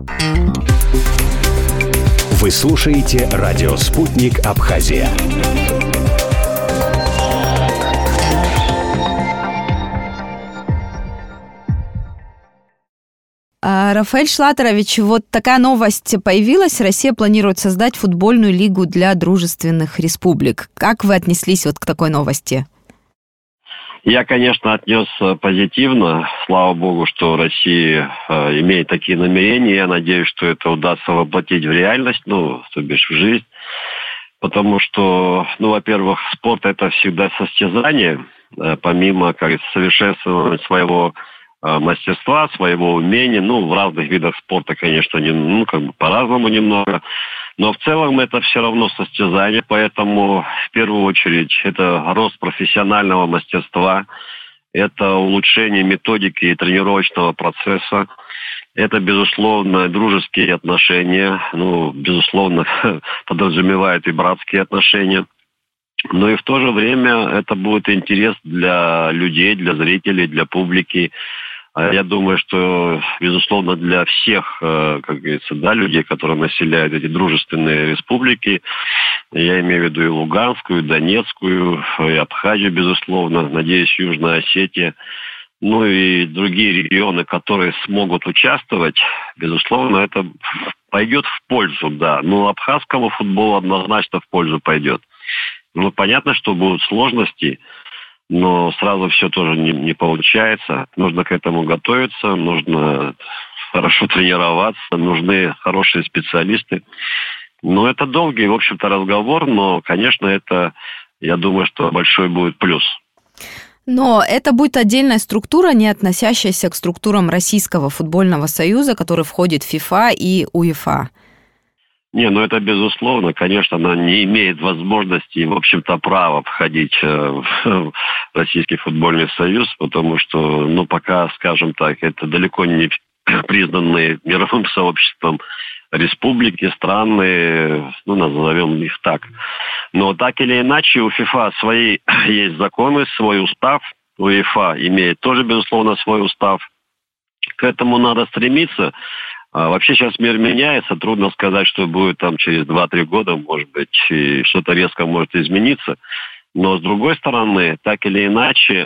Вы слушаете радио «Спутник Абхазия». Рафаэль Шлатерович, вот такая новость появилась. Россия планирует создать футбольную лигу для дружественных республик. Как вы отнеслись вот к такой новости? Я, конечно, отнес позитивно. Слава богу, что Россия имеет такие намерения. Я надеюсь, что это удастся воплотить в реальность, то бишь в жизнь. Потому что, во-первых, спорт – это всегда состязание. Помимо совершенствования своего мастерства, своего умения. В разных видах спорта, конечно, по-разному немного. Но в целом это все равно состязание, поэтому в первую очередь это рост профессионального мастерства, это улучшение методики и тренировочного процесса, это, безусловно, дружеские отношения, безусловно, подразумевает и братские отношения. Но и в то же время это будет интерес для людей, для зрителей, для публики. Я думаю, что, безусловно, для всех, людей, которые населяют эти дружественные республики, я имею в виду и Луганскую, и Донецкую, и Абхазию, безусловно, надеюсь, Южная Осетия, и другие регионы, которые смогут участвовать, безусловно, это пойдет в пользу, да. Абхазскому футболу однозначно в пользу пойдет. Понятно, что будут сложности, но сразу все тоже не получается. Нужно к этому готовиться, нужно хорошо тренироваться, нужны хорошие специалисты. Это долгий, в общем-то, разговор, но, конечно, это, я думаю, что большой будет плюс. Но это будет отдельная структура, не относящаяся к структурам Российского футбольного союза, который входит в ФИФА и УЕФА. Это безусловно. Конечно, она не имеет возможности, в общем-то, права входить в Российский футбольный союз, потому что, пока, скажем так, это далеко не признанные мировым сообществом республики, страны, назовем их так. Но так или иначе, у ФИФА свои есть законы, свой устав, у УЕФА имеет тоже, безусловно, свой устав. К этому надо стремиться. Вообще сейчас мир меняется, трудно сказать, что будет там через 2-3 года, может быть, и что-то резко может измениться. Но с другой стороны, так или иначе,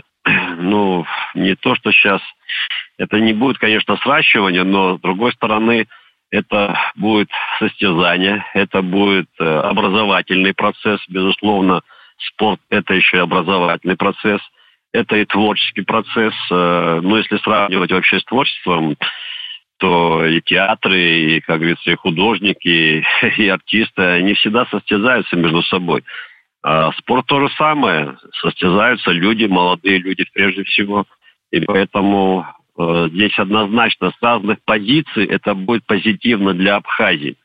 не то, что сейчас, это не будет, конечно, сращивание, но с другой стороны, это будет состязание, это будет образовательный процесс, безусловно, спорт – это еще и образовательный процесс, это и творческий процесс. Если сравнивать вообще с творчеством, то и театры, и, как говорится, и художники, и артисты, они всегда состязаются между собой. А спорт то же самое. Состязаются люди, молодые люди прежде всего. И поэтому здесь однозначно с разных позиций это будет позитивно для Абхазии.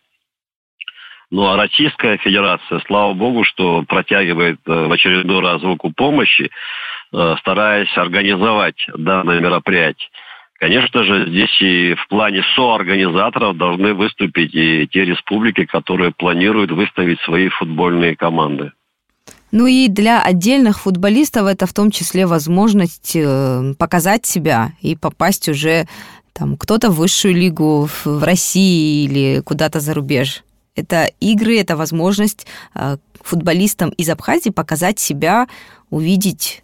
А Российская Федерация, слава богу, что протягивает в очередной раз руку помощи, стараясь организовать данное мероприятие. Конечно же, здесь и в плане соорганизаторов должны выступить и те республики, которые планируют выставить свои футбольные команды. И для отдельных футболистов это в том числе возможность показать себя и попасть уже кто-то в высшую лигу в России или куда-то за рубеж. Это игры, это возможность футболистам из Абхазии показать себя, увидеть,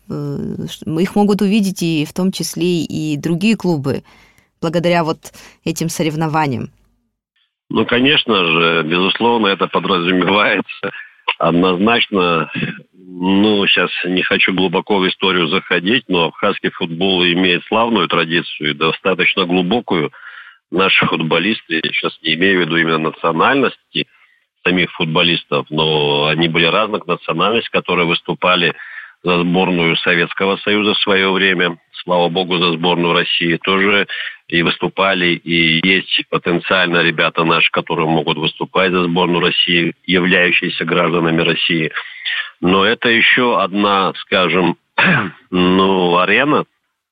их могут увидеть и в том числе и другие клубы, благодаря этим соревнованиям. Конечно же, безусловно, это подразумевается. Однозначно, сейчас не хочу глубоко в историю заходить, но абхазский футбол имеет славную традицию, достаточно глубокую. Наши футболисты, я сейчас не имею в виду именно национальности самих футболистов, но они были разных национальностей, которые выступали за сборную Советского Союза в свое время, слава богу, за сборную России тоже и выступали, и есть потенциально ребята наши, которые могут выступать за сборную России, являющиеся гражданами России. Но это еще одна, скажем, арена,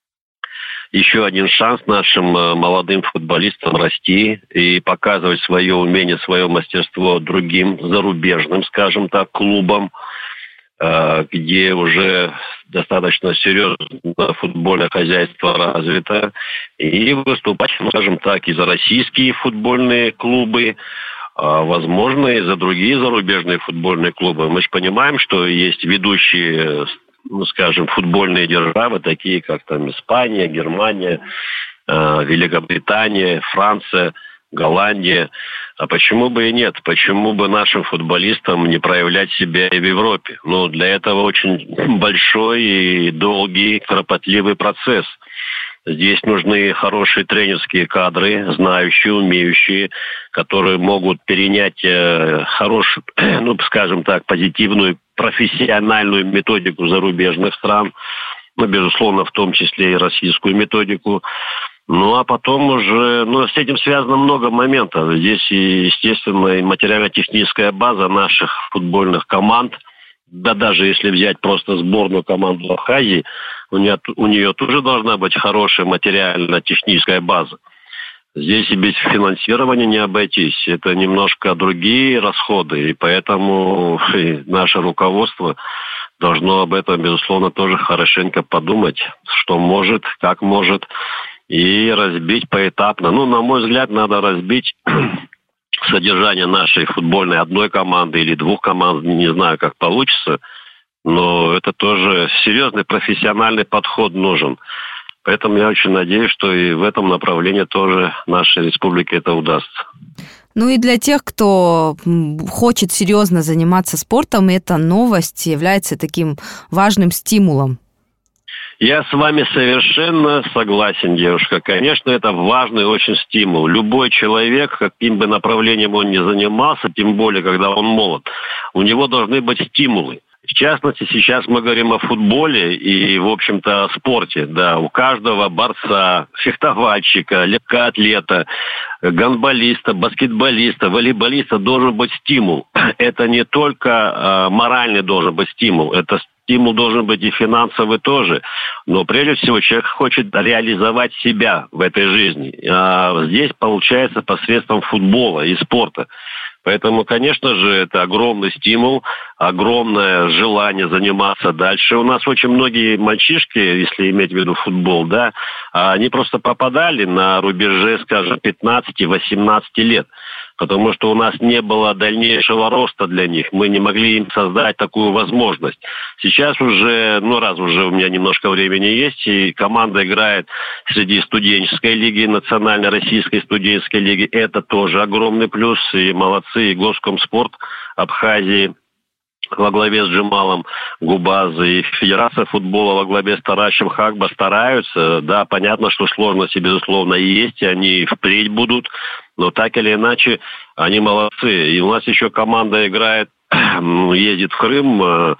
еще один шанс нашим молодым футболистам расти и показывать свое умение, свое мастерство другим зарубежным, скажем так, клубам. где уже достаточно серьезно футбольное хозяйство развито, и выступать, скажем так, и за российские футбольные клубы, возможно, и за другие зарубежные футбольные клубы. Мы же понимаем, что есть ведущие, скажем, футбольные державы, такие как там Испания, Германия, Великобритания, Франция, Голландия. А почему бы и нет? Почему бы нашим футболистам не проявлять себя и в Европе? Ну, для этого очень большой и долгий, кропотливый процесс. Здесь нужны хорошие тренерские кадры, знающие, умеющие, которые могут перенять хорошую, скажем так, позитивную, профессиональную методику зарубежных стран, безусловно, в том числе и российскую методику. А потом уже, с этим связано много моментов. Здесь, естественно, и материально-техническая база наших футбольных команд, да даже если взять просто сборную команду Абхазии, у нее тоже должна быть хорошая материально-техническая база. Здесь и без финансирования не обойтись. Это немножко другие расходы, и поэтому наше руководство должно об этом, безусловно, тоже хорошенько подумать, что может, как может, и разбить поэтапно. На мой взгляд, надо разбить содержание нашей футбольной одной команды или двух команд, не знаю, как получится, но это тоже серьезный профессиональный подход нужен. Поэтому я очень надеюсь, что и в этом направлении тоже нашей республике это удастся. И для тех, кто хочет серьезно заниматься спортом, эта новость является таким важным стимулом. Я с вами совершенно согласен, девушка. Конечно, это важный очень стимул. Любой человек, каким бы направлением он ни занимался, тем более, когда он молод, у него должны быть стимулы. В частности, сейчас мы говорим о футболе и, в общем-то, о спорте. Да, у каждого борца, фехтовальщика, легкоатлета, гандболиста, баскетболиста, волейболиста должен быть стимул. Это не только моральный должен быть стимул, это стимул должен быть и финансовый тоже. Но прежде всего человек хочет реализовать себя в этой жизни. А здесь получается посредством футбола и спорта. Поэтому, конечно же, это огромный стимул, огромное желание заниматься дальше. У нас очень многие мальчишки, если иметь в виду футбол, да, они просто попадали на рубеже, скажем, 15-18 лет. Потому что у нас не было дальнейшего роста для них. Мы не могли им создать такую возможность. Сейчас уже, раз уже у меня немножко времени есть, и команда играет среди студенческой лиги, национальной российской студенческой лиги. Это тоже огромный плюс. И молодцы, и Госкомспорт Абхазии во главе с Джемалом Губазы, и Федерация футбола во главе с Таращем Хагба стараются. Да, понятно, что сложности, безусловно, есть, и они впредь будут, но так или иначе, они молодцы. И у нас еще команда играет, ездит в Крым.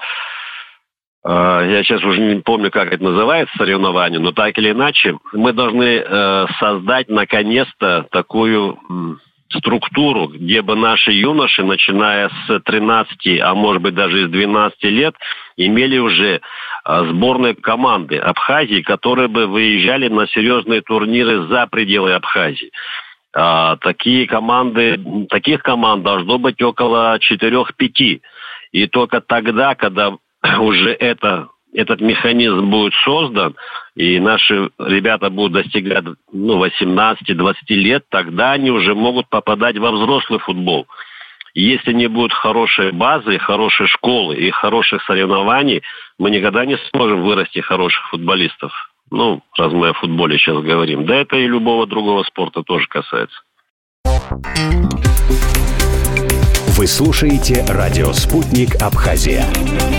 Я сейчас уже не помню, как это называется, соревнование, но так или иначе, мы должны создать, наконец-то, такую структуру, где бы наши юноши, начиная с 13, а может быть даже с 12 лет, имели уже сборные команды Абхазии, которые бы выезжали на серьезные турниры за пределы Абхазии. Таких команд должно быть около 4-5. И только тогда, когда уже этот механизм будет создан, и наши ребята будут достигать 18-20 лет, тогда они уже могут попадать во взрослый футбол. И если не будет хорошей базы, хорошей школы и хороших соревнований, мы никогда не сможем вырасти хороших футболистов. Раз мы о футболе сейчас говорим. Да это и любого другого спорта тоже касается. Вы слушаете радио «Спутник Абхазия».